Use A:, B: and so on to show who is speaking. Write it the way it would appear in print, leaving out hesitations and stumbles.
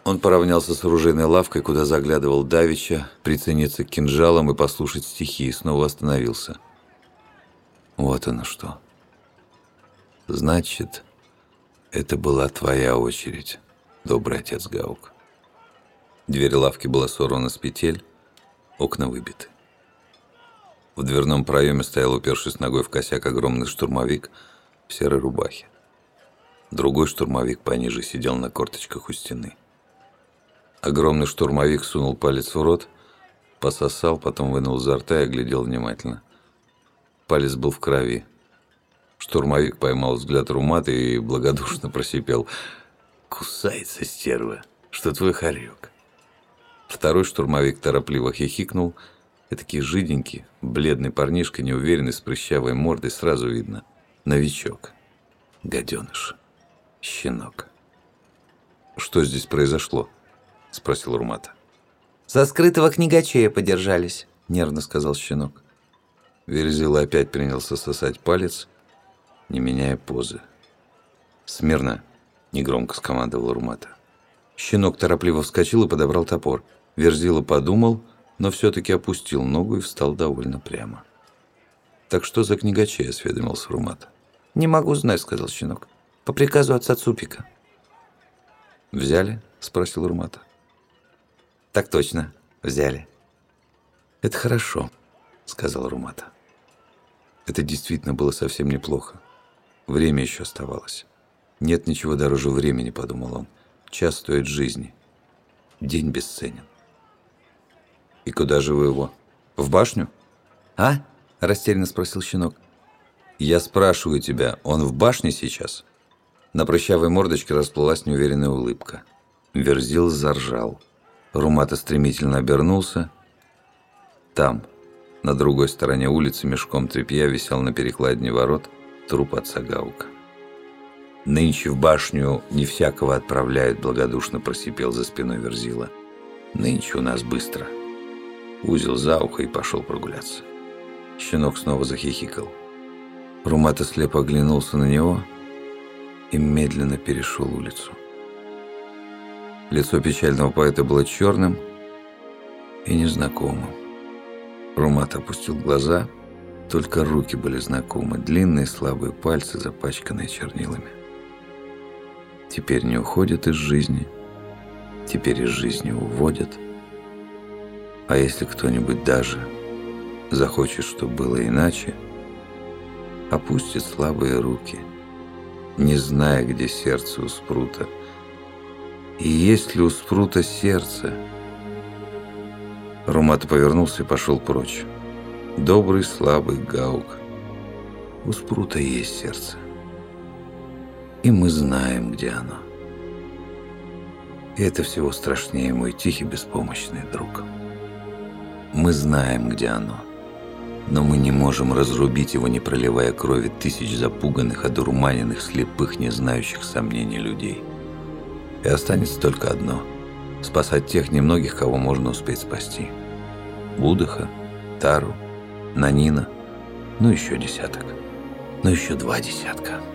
A: Он поравнялся с оружейной лавкой, куда заглядывал давеча, прицениться к кинжалам и послушать стихи, и снова остановился. Вот оно что. Значит, это была твоя очередь, добрый отец Гаук. Дверь лавки была сорвана с петель, окна выбиты. В дверном проеме стоял, упершись ногой в косяк, огромный штурмовик в серой рубахе. Другой штурмовик пониже сидел на корточках у стены. Огромный штурмовик сунул палец в рот, пососал, потом вынул изо рта и оглядел внимательно. Палец был в крови. Штурмовик поймал взгляд Румата и благодушно просипел: «Кусается стерва, что твой хорек». Второй штурмовик торопливо хихикнул. Этакий жиденький, бледный парнишка, неуверенный, с прыщавой мордой, сразу видно. Новичок. Гаденыш. Щенок. «Что здесь произошло?» — спросил Румата.
B: «За скрытого книгачея подержались», — нервно сказал щенок.
A: Верзила опять принялся сосать палец, не меняя позы. «Смирно!» — негромко скомандовал Румата. Щенок торопливо вскочил и подобрал топор. Верзила подумал, но все-таки опустил ногу и встал довольно прямо. «Так что за книгачей?» — осведомился Румата.
B: «Не могу знать», — сказал щенок. «По приказу отца Цупика».
A: «Взяли?» — спросил Румата.
B: «Так точно, взяли».
A: «Это хорошо», — сказал Румата. Это действительно было совсем неплохо. Время еще оставалось. «Нет ничего дороже времени», — подумал он. «Час стоит жизни. День бесценен». «И куда же вы его? В башню?»
B: «А?» — растерянно спросил щенок.
A: «Я спрашиваю тебя, он в башне сейчас?» На прыщавой мордочке расплылась неуверенная улыбка. Верзил заржал. Румата стремительно обернулся. Там, на другой стороне улицы, мешком тряпья висел на перекладине ворот труп отца Гаука. «Нынче в башню не всякого отправляют», — благодушно просипел за спиной Верзила. «Нынче у нас быстро». Узел за ухо и пошел прогуляться. Щенок снова захихикал. Румата слепо оглянулся на него и медленно перешел улицу. Лицо печального поэта было черным и незнакомым. Румат опустил глаза, только руки были знакомы, длинные слабые пальцы, запачканные чернилами. Теперь не уходят из жизни, теперь из жизни уводят. А если кто-нибудь даже захочет, чтобы было иначе, опустит слабые руки, не зная, где сердце у Спрута. И есть ли у Спрута сердце? Румата повернулся и пошел прочь. Добрый, слабый Гаук. У Спрута есть сердце. И мы знаем, где оно. И это всего страшнее, мой тихий, беспомощный друг. Мы знаем, где оно. Но мы не можем разрубить его, не проливая крови тысяч запуганных, одурманенных, слепых, не знающих сомнений людей. И останется только одно – спасать тех немногих, кого можно успеть спасти. Будыха, Тару, Нанина, ну еще десяток, ну еще 2 десятка.